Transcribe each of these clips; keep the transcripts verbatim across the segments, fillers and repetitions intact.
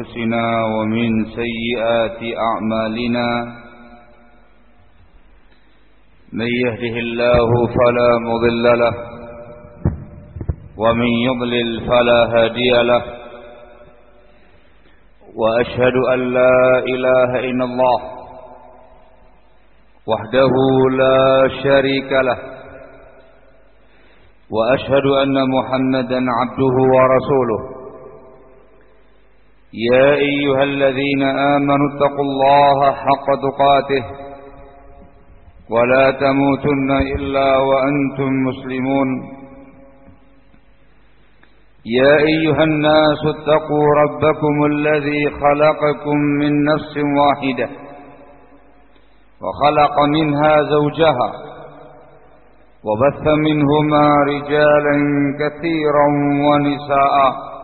أنفسنا ومن سيئات أعمالنا من يهده الله فلا مضل له ومن يضلل فلا هادي له وأشهد أن لا إله إلا الله وحده لا شريك له وأشهد أن محمدا عبده ورسوله يا أيها الذين آمنوا اتقوا الله حق تقاته ولا تموتن إلا وأنتم مسلمون يا أيها الناس اتقوا ربكم الذي خلقكم من نفس واحدة وخلق منها زوجها وبث منهما رجالا كثيرا ونساء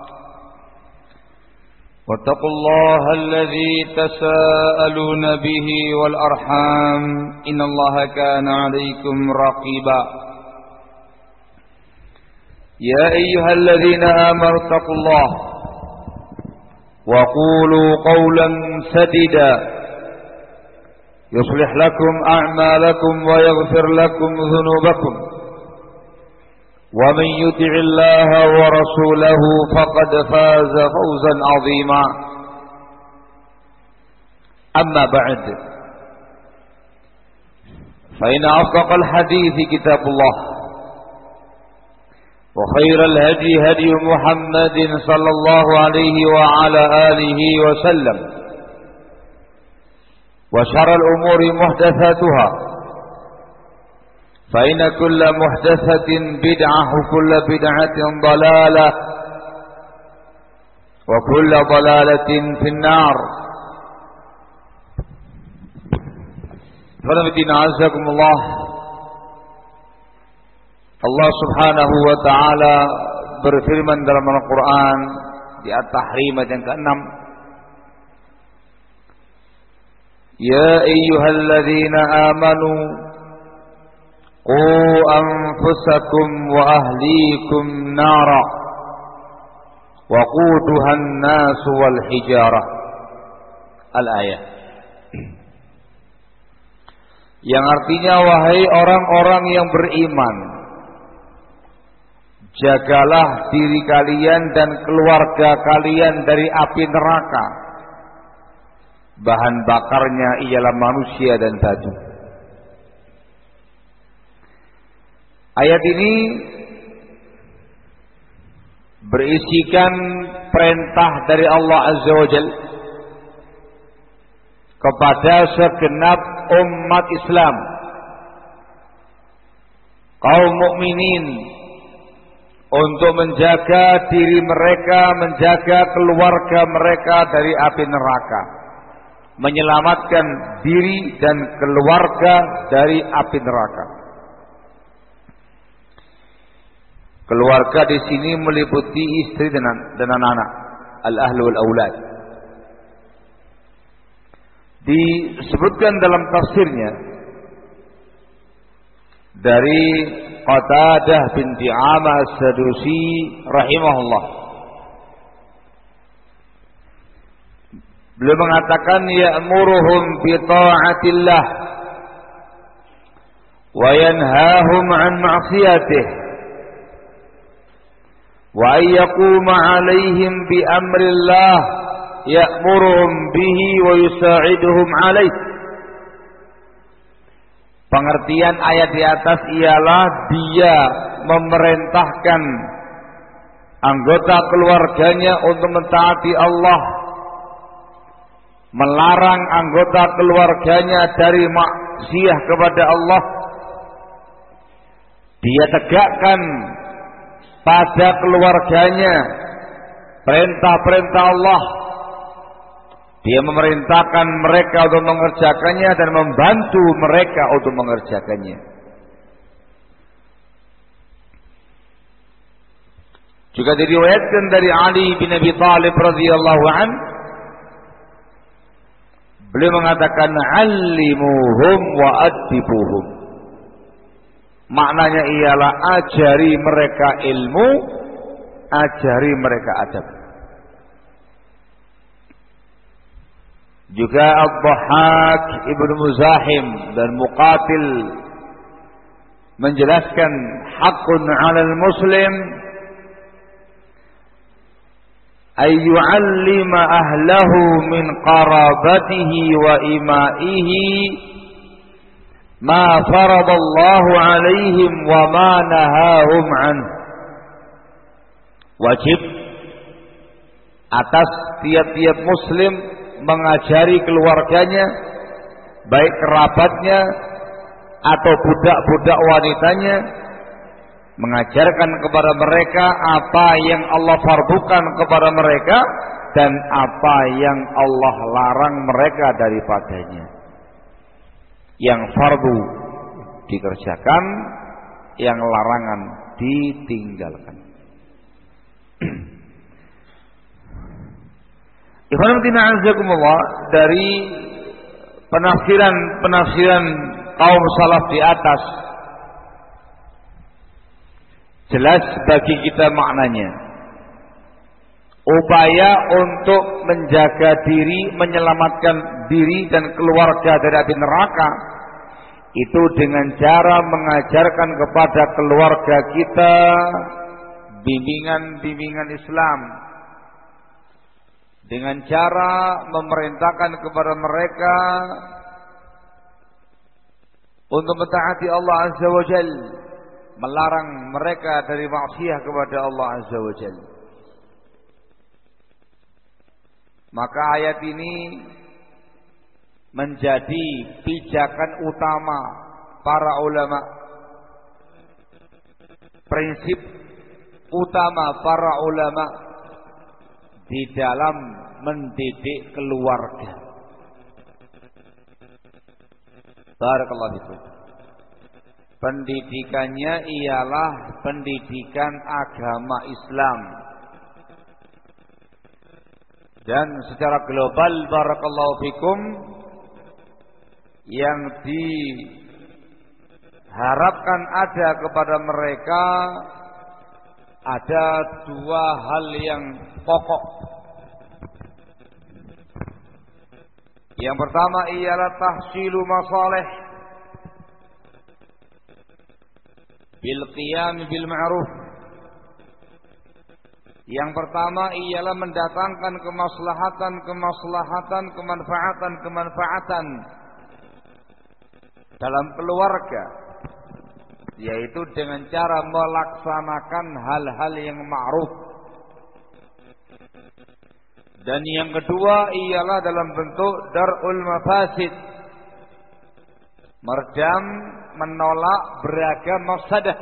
واتقوا الله الذي تساءلون به والأرحام إن الله كان عليكم رقيبا يا أيها الذين آمنوا اتقوا الله وقولوا قولا سديدا يصلح لكم أعمالكم ويغفر لكم ذنوبكم ومن يطع الله ورسوله فقد فاز فوزا عظيما أما بعد فإن أصدق الحديث كتاب الله وخير الهدي هدي محمد صلى الله عليه وعلى آله وسلم وشر الأمور محدثاتها فإن كل محدثة بدعة وكل بدعة ضلالة وكل ضلالة في النار. Hadirin azakumullah, Allah Subhanahu wa taala berfirman dalam Al-Qur'an di At-Tahrim ayat yang keenam, Ya ayyuhalladzina amanu qu anfusakum wa ahlikum nara wa quduha an-nas wal hijarah. Al-ayat, yang artinya, wahai orang-orang yang beriman, jagalah diri kalian dan keluarga kalian dari api neraka. Bahan bakarnya ialah manusia dan batu. Ayat ini berisikan perintah dari Allah Azza wa Jalla kepada segenap umat Islam, kaum mukminin, untuk menjaga diri mereka, menjaga keluarga mereka dari api neraka, menyelamatkan diri dan keluarga dari api neraka. Keluarga di sini meliputi istri dan dan anak-anak, al-ahlu wal aulad. Disebutkan dalam tafsirnya dari Qatadah bin Di'amah As-Sadusi rahimahullah, beliau mengatakan, ya'muruhum bi ta'atillah wa yanhahum 'an ma'siyatih wa ayyaquma 'alaihim bi amrillah ya'muruhum bihi wa yusa'iduhum 'alaih. Pengertian ayat di atas ialah dia memerintahkan anggota keluarganya untuk mentaati Allah, melarang anggota keluarganya dari maksiat kepada Allah. Dia tegakkan pada keluarganya perintah-perintah Allah. Dia memerintahkan mereka untuk mengerjakannya dan membantu mereka untuk mengerjakannya. Juga diriwayatkan dari Ali bin Abi Thalib radhiyallahu an, beliau mengatakan, "Allimuhum wa adibuhum." Maknanya ialah ajari mereka ilmu, ajari mereka adab. Juga Ad-Dhahhak Ibnu Muzahim dan Muqatil menjelaskan haqqun 'alal muslim ay yu'allima ahlahu min qarabatihi wa imaihi ma faradallahu 'alaihim wa ma nahahum an. Wajib atas tiap-tiap muslim mengajari keluarganya, baik kerabatnya atau budak-budak wanitanya, mengajarkan kepada mereka apa yang Allah fardukan kepada mereka dan apa yang Allah larang mereka daripadanya. Yang fardu dikerjakan, yang larangan ditinggalkan. Ikhwanatina azakumullah, dari penafsiran-penafsiran kaum salaf di atas jelas bagi kita maknanya. Upaya untuk menjaga diri, menyelamatkan diri dan keluarga dari api neraka itu dengan cara mengajarkan kepada keluarga kita bimbingan-bimbingan Islam, dengan cara memerintahkan kepada mereka untuk mentaati Allah Azza wa Jal, melarang mereka dari maksiat kepada Allah Azza wa Jal. Maka ayat ini menjadi pijakan utama para ulama, prinsip utama para ulama di dalam mendidik keluarga. Barakallahu fikum. Pendidikannya ialah pendidikan agama Islam. Dan secara global, barakallahu fikum, yang diharapkan ada kepada mereka ada dua hal yang pokok. Yang pertama ialah tahsilu masalih bil qiyam bil ma'ruf. Yang pertama ialah mendatangkan kemaslahatan, kemaslahatan, kemanfaatan, kemanfaatan dalam keluarga, yaitu dengan cara melaksanakan hal-hal yang ma'ruf. Dan yang kedua ialah dalam bentuk dar'ul mafasid, meredam, menolak beragam mafsadah,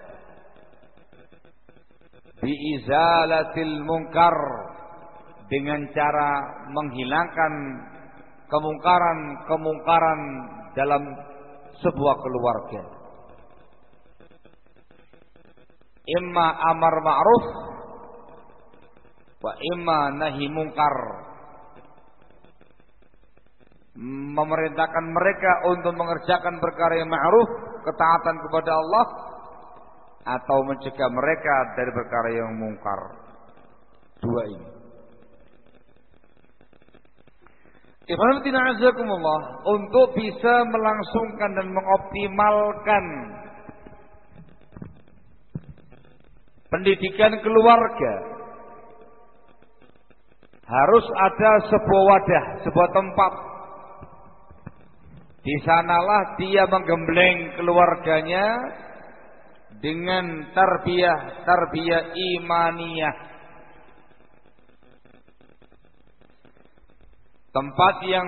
biizalatil munkar, dengan cara menghilangkan kemungkaran-kemungkaran dalam sebuah keluarga. Imma amar ma'ruf wa imma nahi mungkar. Memerintahkan mereka untuk mengerjakan perkara yang ma'ruf, ketaatan kepada Allah, atau mencegah mereka dari perkara yang mungkar. Dua ini. Ikhwanatina azakumullah, untuk bisa melangsungkan dan mengoptimalkan pendidikan keluarga, harus ada sebuah wadah, sebuah tempat. Di sanalah dia menggembleng keluarganya dengan tarbiyah, tarbiyah imaniyah. Tempat yang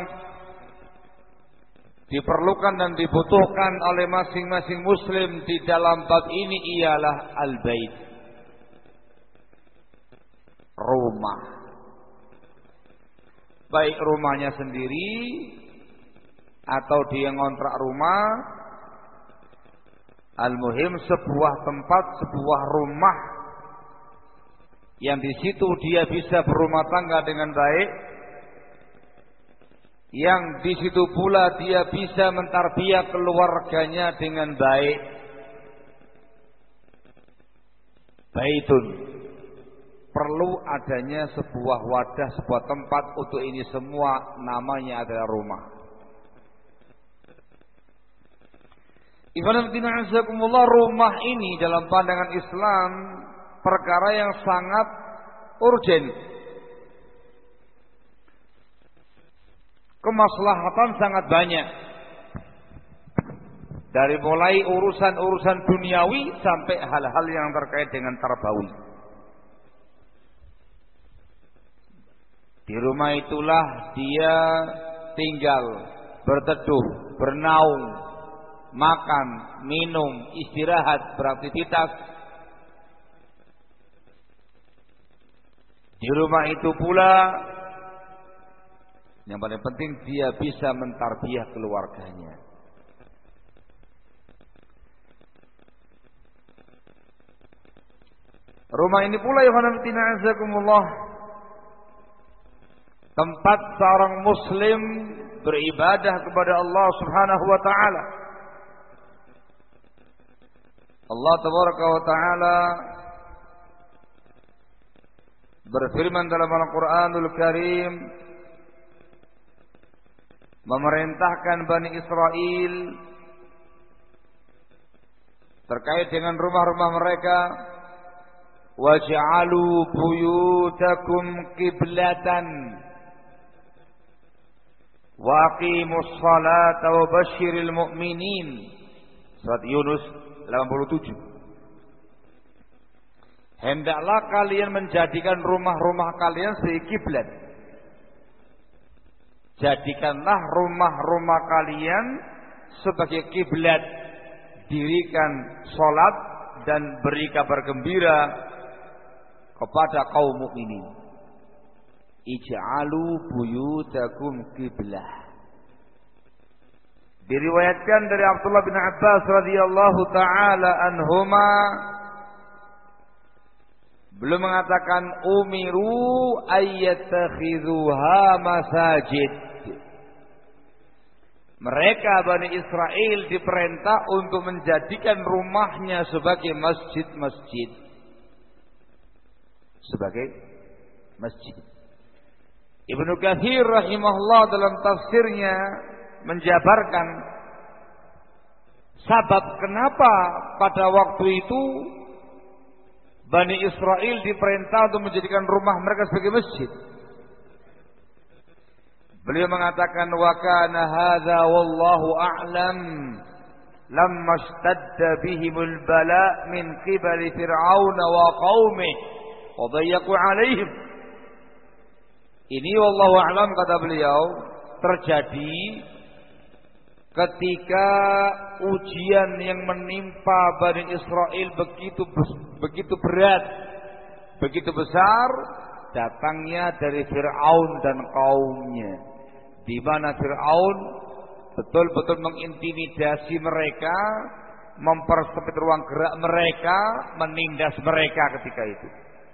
diperlukan dan dibutuhkan oleh masing-masing muslim di dalam bab ini ialah al-bait, rumah. Baik rumahnya sendiri atau dia ngontrak rumah, al-muhim sebuah tempat, sebuah rumah yang di situ dia bisa berumah tangga dengan baik, yang di situ pula dia bisa mentarbiyah keluarganya dengan baik. Baitun, perlu adanya sebuah wadah, sebuah tempat untuk ini semua, namanya adalah rumah. Ikhwan fillah azakumullah, rumah ini dalam pandangan Islam perkara yang sangat urgen. Kemaslahatan sangat banyak. Dari mulai urusan-urusan duniawi sampai hal-hal yang terkait dengan tarbawi. Di rumah itulah dia tinggal, berteduh, bernaung, makan, minum, istirahat, beraktivitas. Di rumah itu pula yang paling penting dia bisa mentarbiyah keluarganya. Rumah ini pula ya azakumullah, tempat seorang muslim beribadah kepada Allah Subhanahu wa taala. Allah tabaraka wa taala berfirman dalam Al-Qur'anul Karim, memerintahkan Bani Israel terkait dengan rumah-rumah mereka, waj'alu buyutakum qiblatan wa aqimus salata wa basyiril mu'minin. Surat Yunus delapan puluh tujuh. Hendaklah kalian menjadikan rumah-rumah kalian sebagai kiblat. Jadikanlah rumah-rumah kalian sebagai kiblat. Dirikan salat dan beri kabar gembira kepada kaum mukminin. Ij'alu buyutakum qiblah. Diriwayatkan dari Abdullah bin Abbas radhiyallahu taala anhuma, belum mengatakan umiru ayyattakhidhuha masajid. Mereka Bani Israel diperintah untuk menjadikan rumahnya sebagai masjid-masjid. Sebagai masjid. Ibnu Katsir rahimahullah dalam tafsirnya menjabarkan sabab kenapa pada waktu itu Bani Israel diperintah untuk menjadikan rumah mereka sebagai masjid. Beliau mengatakan wa kana hadza wallahu a'lam lamma ishtadda bihimul bala min qibali fir'aun wa qaumihi wa dayyaqu 'alaihim. Ini wallahu a'lam kata beliau terjadi ketika ujian yang menimpa Bani Israel begitu begitu berat, begitu besar, datangnya dari Fir'aun dan kaumnya, di mana Fir'aun betul-betul mengintimidasi mereka, mempersempit ruang gerak mereka, menindas mereka ketika itu.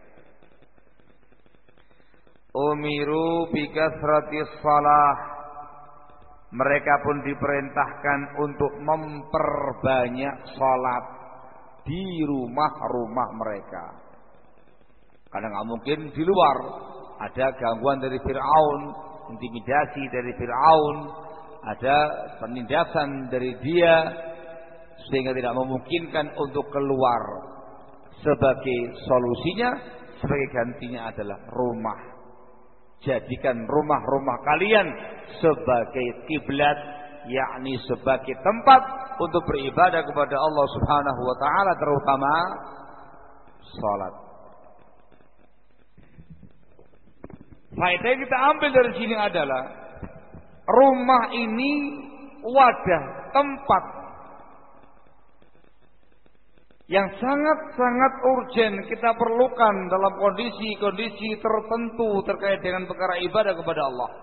Umiru bikasratis salah. Mereka pun diperintahkan untuk memperbanyak salat di rumah-rumah mereka. Karena nggak mungkin di luar ada gangguan dari Fir'aun, intimidasi dari Fir'aun, ada penindasan dari dia, sehingga tidak memungkinkan untuk keluar. Sebagai solusinya, sebagai gantinya adalah rumah. Jadikan rumah-rumah kalian sebagai kiblat, yakni sebagai tempat untuk beribadah kepada Allah Subhanahu wa taala, terutama salat. Faedah yang kita ambil dari sini adalah rumah ini wadah, tempat yang sangat-sangat urgen kita perlukan dalam kondisi-kondisi tertentu terkait dengan perkara ibadah kepada Allah.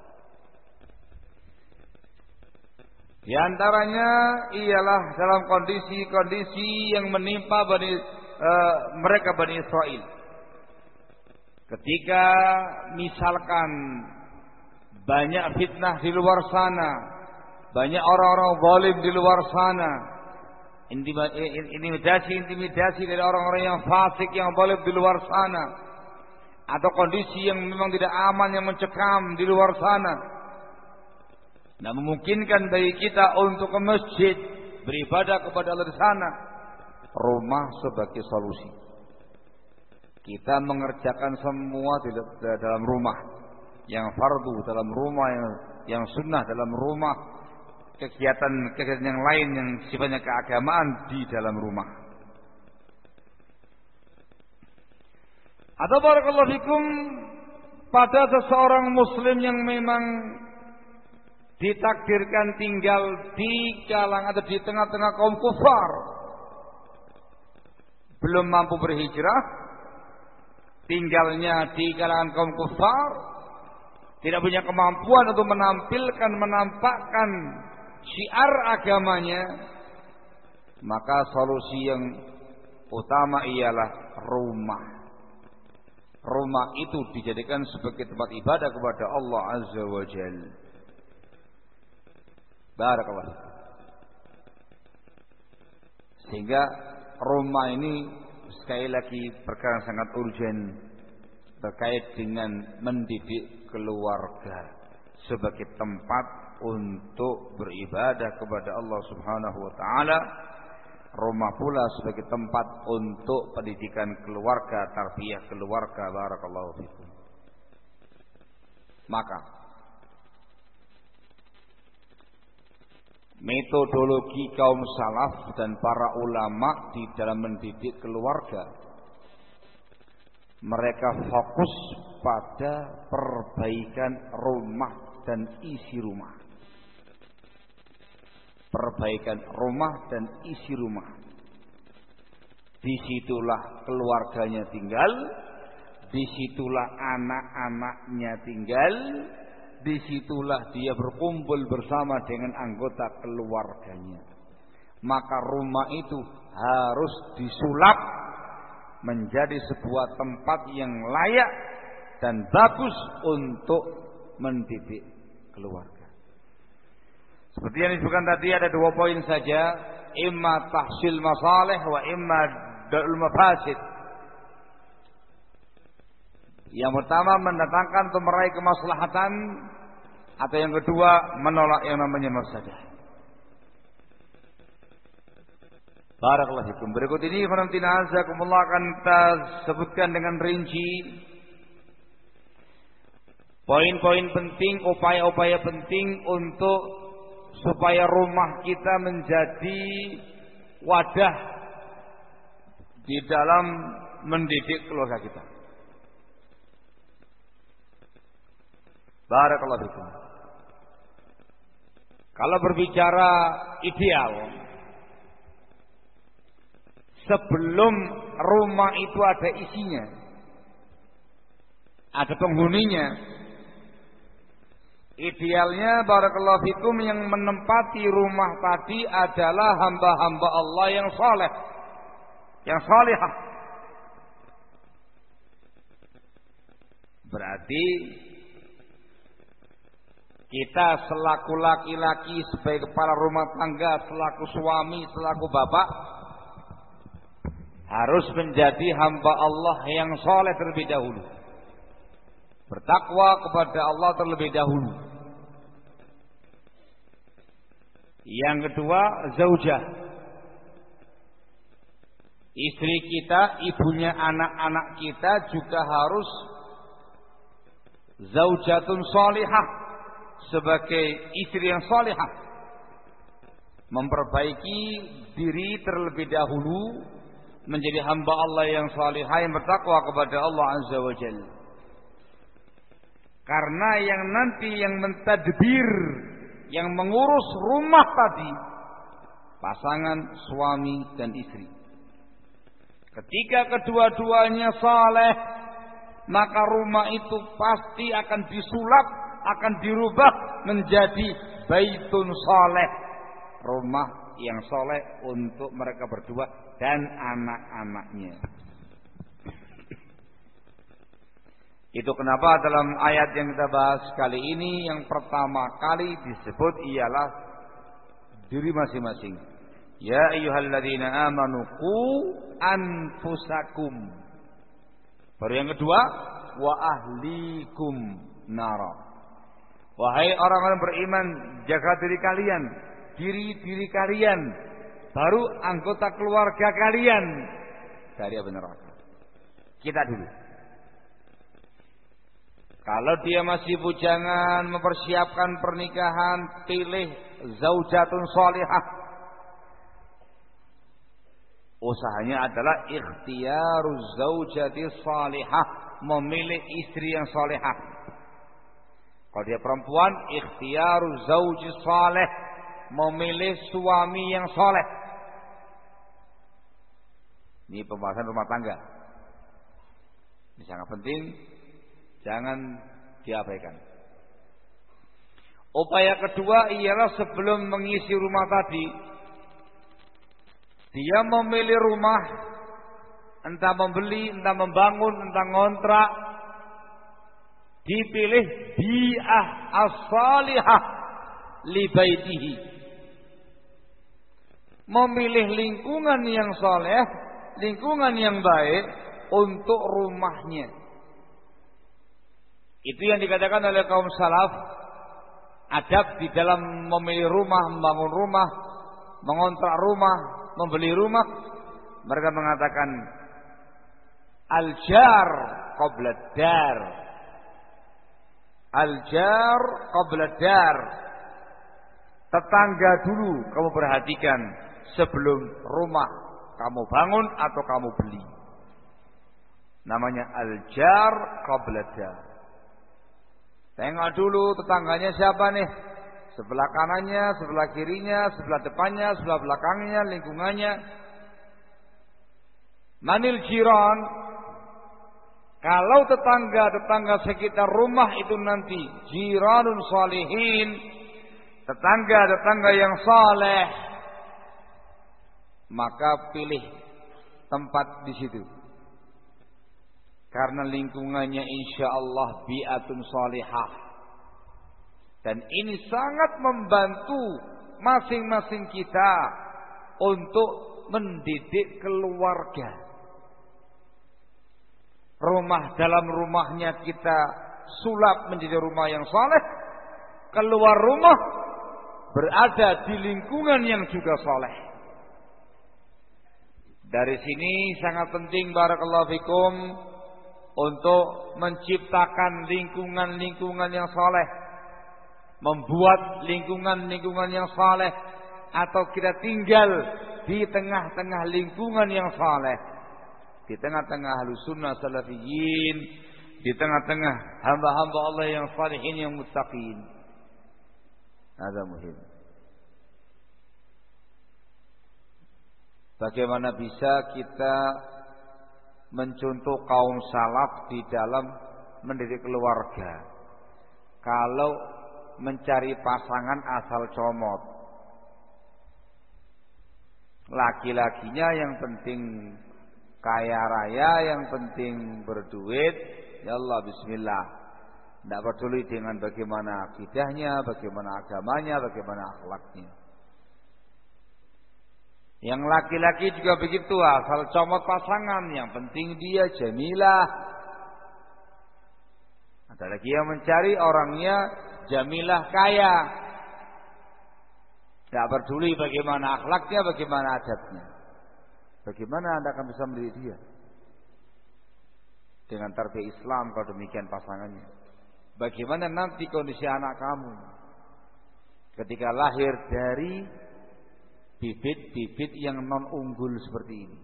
Di antaranya ialah dalam kondisi-kondisi yang menimpa Bani, uh, mereka Bani Israel. Ketika misalkan banyak fitnah di luar sana, banyak orang-orang zalim di luar sana, intimidasi-intimidasi dari orang-orang yang fasik yang zalim di luar sana, atau kondisi yang memang tidak aman yang mencekam di luar sana, nah memungkinkan bagi kita untuk ke masjid beribadah kepada Allah di sana, rumah sebagai solusi. Kita mengerjakan semua di dalam rumah, yang fardu dalam rumah, yang yang sunnah dalam rumah, kegiatan-kegiatan yang lain yang sifatnya keagamaan di dalam rumah. Atau barakallahu fikum pada seseorang muslim yang memang ditakdirkan tinggal di kalangan atau di tengah-tengah kaum kufar, belum mampu berhijrah, tinggalnya di kalangan kaum kufar, tidak punya kemampuan untuk menampilkan, menampakkan syiar agamanya, maka solusi yang utama ialah rumah. Rumah itu dijadikan sebagai tempat ibadah kepada Allah Azza wa Jalla. Barakallah. Sehingga rumah ini sekali lagi perkara sangat urgen terkait dengan mendidik keluarga sebagai tempat untuk beribadah kepada Allah Subhanahu wa taala. Rumah pula sebagai tempat untuk pendidikan keluarga, tarbiyah keluarga. Barakallahu fikum. Maka metodologi kaum salaf dan para ulama di dalam mendidik keluarga, mereka fokus pada perbaikan rumah dan isi rumah. Perbaikan rumah dan isi rumah. Disitulah keluarganya tinggal, disitulah anak-anaknya tinggal, disitulah dia berkumpul bersama dengan anggota keluarganya. Maka rumah itu harus disulap menjadi sebuah tempat yang layak dan bagus untuk mendidik keluarga. Seperti yang disebutkan tadi, ada dua poin saja, imma tahsil masalih wa imma darul mafasid. Yang pertama mendatangkan atau meraih kemaslahatan, atau yang kedua menolak yang namanya mafsadah. Barakallahu fikum. Berikut ini khonamtina azakumullah akan kita sebutkan dengan rinci poin-poin penting, upaya-upaya penting untuk supaya rumah kita menjadi wadah di dalam mendidik keluarga kita. Barakallahu fikum. Kalau berbicara ideal, sebelum rumah itu ada isinya, ada penghuninya, idealnya barakallahu fikum yang menempati rumah tadi adalah hamba-hamba Allah yang saleh, yang salihah. Berarti kita selaku laki-laki sebagai kepala rumah tangga, selaku suami, selaku bapak, harus menjadi hamba Allah yang saleh terlebih dahulu, bertakwa kepada Allah terlebih dahulu. Yang kedua, zaujah, istri kita, ibunya anak-anak kita juga harus zaujatun salihah, sebagai istri yang salihah, memperbaiki diri terlebih dahulu menjadi hamba Allah yang salihah, yang bertakwa kepada Allah Azza wa Jalla. Karena yang nanti yang mentadbir, yang mengurus rumah tadi, pasangan suami dan istri. Ketika kedua-duanya saleh, maka rumah itu pasti akan disulap, akan dirubah menjadi baitun saleh, rumah yang saleh untuk mereka berdua dan anak-anaknya. Itu kenapa dalam ayat yang kita bahas kali ini, yang pertama kali disebut ialah diri masing-masing. Ya ayyuhalladzina amanu qu anfusakum. Baru yang kedua, wa ahlikum nara. Wahai orang-orang beriman, jaga diri kalian, diri-diri kalian, baru anggota keluarga kalian dari api neraka. Kita dulu. Kalau dia masih bujangan mempersiapkan pernikahan, pilih zaujatun shalihah. Usahanya adalah ikhtiyaruz zaujati shalihah, memilih istri yang salihah. Kalau dia perempuan, ikhtiyaruz zauji salih, memilih suami yang saleh. Ini pembahasan rumah tangga. Ini sangat penting, jangan diabaikan. Upaya kedua ialah sebelum mengisi rumah tadi, dia memilih rumah, entah membeli, entah membangun, entah ngontrak, dipilih bi'ah as-salihah li baitihi. Memilih lingkungan yang saleh, lingkungan yang baik untuk rumahnya. Itu yang dikatakan oleh kaum salaf, adab di dalam memilih rumah, membangun rumah, mengontrak rumah, membeli rumah. Mereka mengatakan al-jar qabla dar. Al-jar qabla dar. Tetangga dulu kamu perhatikan sebelum rumah kamu bangun atau kamu beli. Namanya al-jar qabla dar. Tengok dulu tetangganya siapa nih. Sebelah kanannya, sebelah kirinya, sebelah depannya, sebelah belakangnya, lingkungannya. Manil jiran. Kalau tetangga-tetangga sekitar rumah itu nanti jiranun salihin, tetangga-tetangga yang saleh, maka pilih tempat di situ. Karena lingkungannya insya Allah bi'atun salihah. Dan ini sangat membantu masing-masing kita untuk mendidik keluarga. Rumah dalam rumahnya kita sulap menjadi rumah yang saleh. Keluar rumah berada di lingkungan yang juga saleh. Dari sini sangat penting barakallahu fikum untuk menciptakan lingkungan-lingkungan yang saleh, membuat lingkungan-lingkungan yang saleh, atau kita tinggal di tengah-tengah lingkungan yang saleh, di tengah-tengah ahlus sunnah salafiyin, di tengah-tengah hamba-hamba Allah yang salihin yang muttaqin. Ada muhim. Bagaimana bisa kita mencontoh kaum salaf di dalam mendidik keluarga kalau mencari pasangan asal comot? Laki-lakinya yang penting kaya raya, yang penting berduit, ya Allah bismillah. Tidak peduli dengan bagaimana akidahnya, bagaimana agamanya, bagaimana akhlaknya. Yang laki-laki juga begitu, asal comot pasangan, yang penting dia jamilah. Ada lagi yang mencari orangnya jamilah kaya, tidak peduli bagaimana akhlaknya, bagaimana adabnya. Bagaimana Anda akan bisa mendidik dia dengan tarbiyah Islam kalau demikian pasangannya? Bagaimana nanti kondisi anak kamu ketika lahir dari bibit-bibit yang non unggul seperti ini?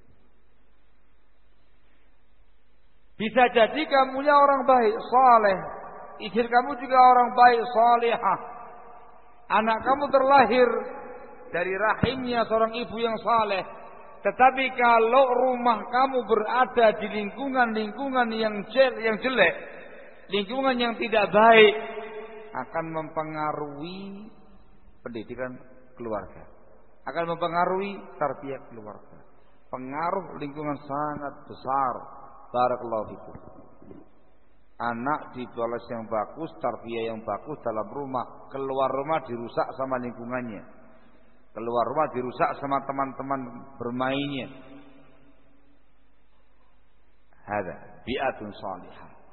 Bisa jadi kamunya orang baik, saleh, istri kamu juga orang baik, salihah. Anak kamu terlahir dari rahimnya seorang ibu yang saleh. Tetapi kalau rumah kamu berada di lingkungan-lingkungan yang yang jelek, lingkungan yang tidak baik, akan mempengaruhi pendidikan keluarga, akan mempengaruhi tarbiyah keluarga. Pengaruh lingkungan sangat besar. Barakallahu fikum. Anak dibalas yang bagus, tarbiyah yang bagus dalam rumah, keluar rumah dirusak sama lingkungannya. Keluar rumah dirusak sama teman-teman bermainnya. Hada bi'atun salihah.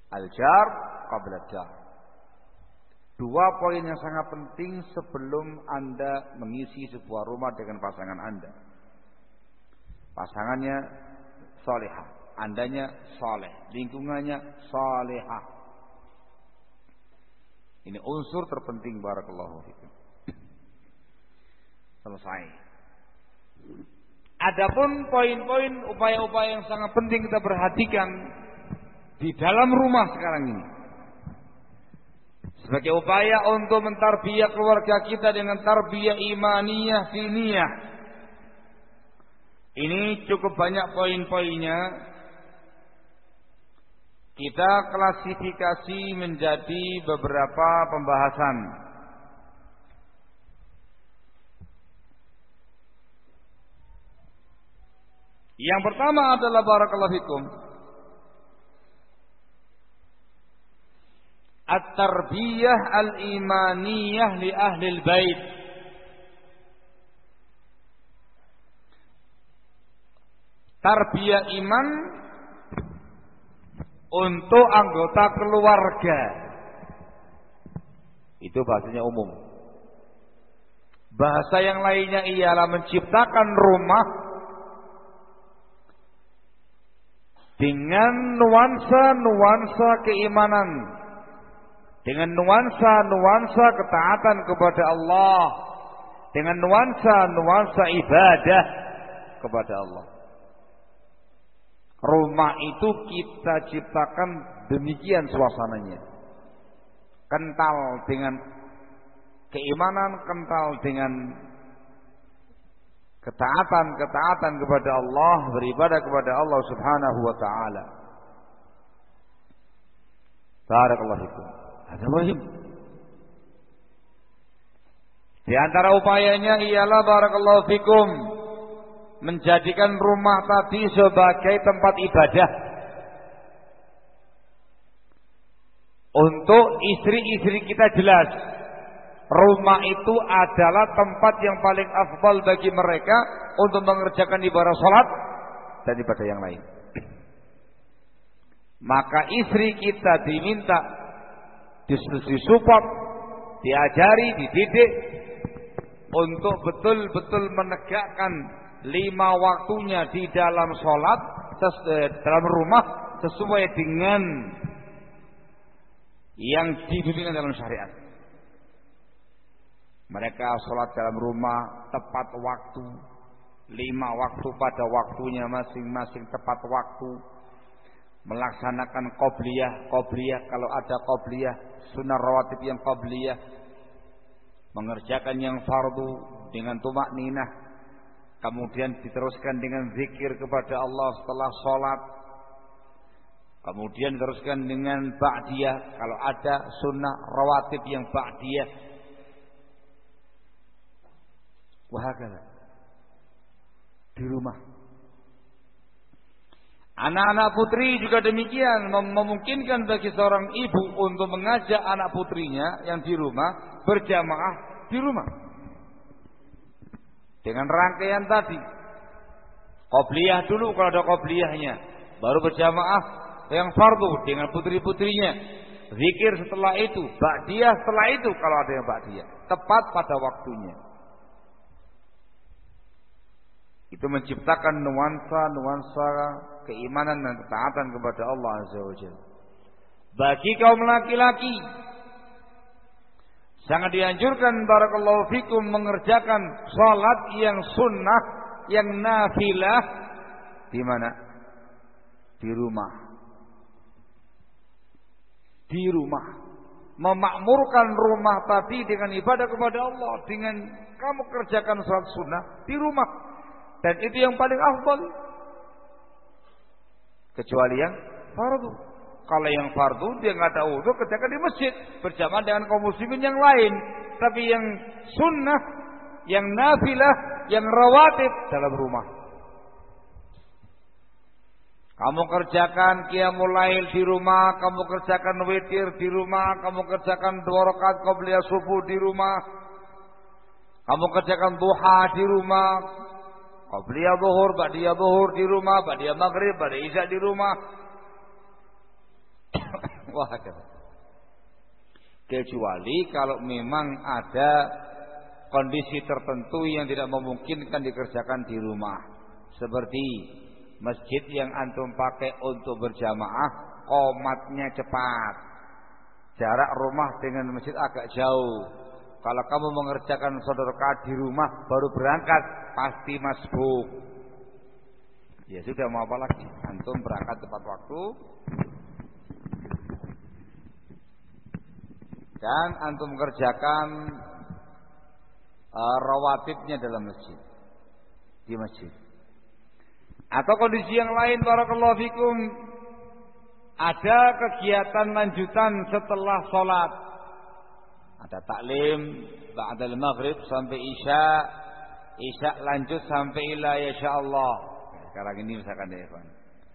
Al-jar qabla jar. Dua poin yang sangat penting sebelum Anda mengisi sebuah rumah dengan pasangan Anda. Pasangannya salihah, Andanya saleh, lingkungannya salihah. Ini unsur terpenting, barakallahu fikum. Selesai. Adapun poin-poin upaya-upaya yang sangat penting kita perhatikan di dalam rumah sekarang ini. Sebagai upaya untuk mentarbiyah keluarga kita dengan tarbiyah imaniyah diniyah. Ini cukup banyak poin-poinnya. Kita klasifikasi menjadi beberapa pembahasan. Yang pertama adalah barakallahu fikum, at-tarbiyah al-imaniyah li ahli al-bait. Tarbiyah iman untuk anggota keluarga. Itu bahasanya umum. Bahasa yang lainnya ialah menciptakan rumah dengan nuansa-nuansa keimanan, dengan nuansa-nuansa ketaatan kepada Allah, dengan nuansa-nuansa ibadah kepada Allah. Rumah itu kita ciptakan demikian suasananya. Kental dengan keimanan, kental dengan ketaatan-ketaatan kepada Allah, beribadah kepada Allah Subhanahu wa taala. Barakallahu fikum. Ada muhim. Di antara upayanya ialah barakallahu fikum menjadikan rumah tadi sebagai tempat ibadah untuk istri-istri kita. Jelas rumah itu adalah tempat yang paling afdal bagi mereka untuk mengerjakan ibadah salat dan ibadah yang lain. Maka istri kita diminta disupport, diajari, dididik untuk betul-betul menegakkan lima waktunya di dalam sholat dalam rumah sesuai dengan yang dibimbingkan dalam syariat. Mereka sholat dalam rumah tepat waktu, lima waktu pada waktunya masing-masing tepat waktu, melaksanakan qobliyah, qobliyah kalau ada qobliyah, sunnah rawatib yang qobliyah, mengerjakan yang fardu dengan tumakninah. Kemudian diteruskan dengan zikir kepada Allah setelah sholat. Kemudian diteruskan dengan ba'diyah kalau ada sunnah rawatib yang ba'diyah. Wahakala di rumah. Anak-anak putri juga demikian, memungkinkan bagi seorang ibu untuk mengajak anak putrinya yang di rumah berjamaah di rumah. Dengan rangkaian tadi, qobliyah dulu kalau ada qobliyahnya, baru berjamaah yang fardu dengan putri-putrinya, zikir setelah itu, ba'diyah setelah itu kalau ada yang ba'diyah, tepat pada waktunya. Itu menciptakan nuansa-nuansa keimanan dan ketaatan kepada Allah Azza wa Jalla. Bagi kaum laki-laki sangat dianjurkan barakallahu fikum mengerjakan salat yang sunnah, yang nafilah di mana? Di rumah. Di rumah. Memakmurkan rumah tadi dengan ibadah kepada Allah, dengan kamu kerjakan salat sunnah di rumah. Dan itu yang paling afdal. Kecuali yang fardu. Kalau yang fardu dia nggak ada wudu, kerjakan di masjid berjamaah dengan kaum muslimin yang lain. Tapi yang sunnah, yang nafilah, yang rawatib dalam rumah. Kamu kerjakan qiyamul lail di rumah, kamu kerjakan witir di rumah, kamu kerjakan dua rakaat qabliyah subuh di rumah, kamu kerjakan duha di rumah, qabliyah zuhur, ba'diyah zuhur di rumah, ba'diyah maghrib, ba'diyah isya di rumah. Wah, kecuali kalau memang ada kondisi tertentu yang tidak memungkinkan dikerjakan di rumah, seperti masjid yang antum pakai untuk berjamaah, qomatnya cepat, jarak rumah dengan masjid agak jauh. Kalau kamu mengerjakan sedekah di rumah baru berangkat, pasti masbuk. Ya sudah, mau apa lagi? Antum berangkat tepat waktu dan antum mengerjakan uh, rawatibnya dalam masjid, di masjid. Atau kondisi yang lain, barakallahu fikum, ada kegiatan lanjutan setelah sholat, ada taklim ba'dal maghrib sampai isya, isya lanjut sampai ila insyaallah. Sekarang ini misalkan ya, Ikhwan.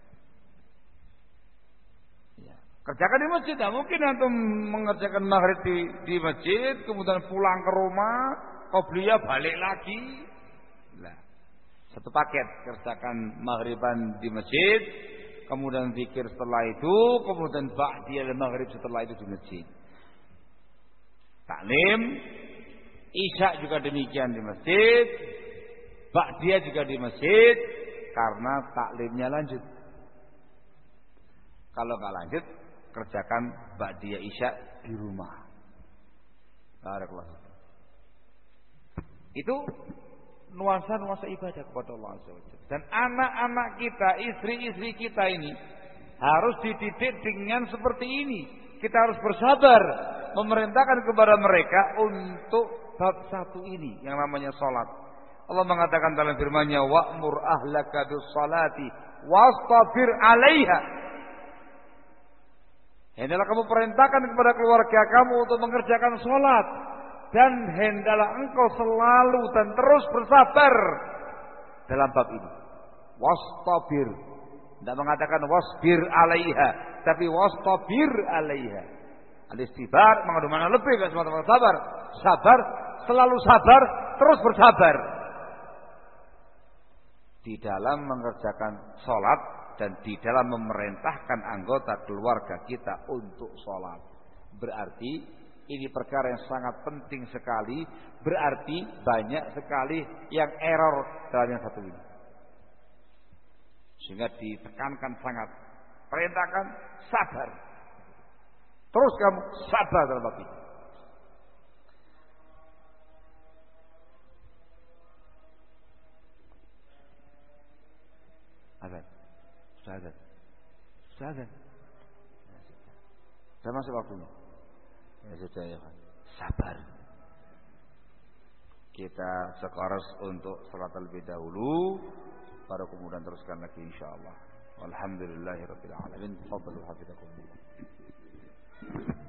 Ya. Kerjakan di masjid, tidak mungkin antum mengerjakan maghrib di, di masjid, kemudian pulang ke rumah, qobliyah balik lagi. Nah, satu paket, kerjakan maghriban di masjid, kemudian zikir setelah itu, kemudian ba'diyal maghrib setelah itu di masjid. Taklim, isya juga demikian di masjid, ba'diyah juga di masjid, karena taklimnya lanjut. Kalau nggak lanjut, kerjakan ba'diyah isya di rumah. Barakallahu. Itu nuansa-nuansa ibadah kepada Allah Azza wa Jalla. Dan anak-anak kita, istri-istri kita ini harus dididik dengan seperti ini. Kita harus bersabar memerintahkan kepada mereka untuk bab satu ini yang namanya salat. Allah mengatakan dalam firman-Nya, wa'mur ahlaka bis-salati wastabir 'alaiha. Hendaklah kamu perintahkan kepada keluarga kamu untuk mengerjakan salat, dan hendaklah engkau selalu dan terus bersabar dalam bab ini. Wastabir. Tidak mengatakan wasbir 'alaiha, tapi wastabir 'alaiha. Al-istibar mengandung mana lebih, enggak semata-mata sabar. Sabar, selalu sabar, terus bersabar di dalam mengerjakan salat dan di dalam memerintahkan anggota keluarga kita untuk salat. Berarti ini perkara yang sangat penting sekali. Berarti banyak sekali yang error dalam yang satu ini, sehingga ditekankan sangat. Perintahkan sabar, terus kamu sabar dalam bab ini. Azan, sudah azan, sudah azan. Sudah masuk waktunya. Ya sudah ya, sabar. Kita sekarang untuk salat terlebih dahulu, baru kemudian teruskan lagi insyaallah. Walhamdulillahirabbil alamin. Fadlu hafizakumullah.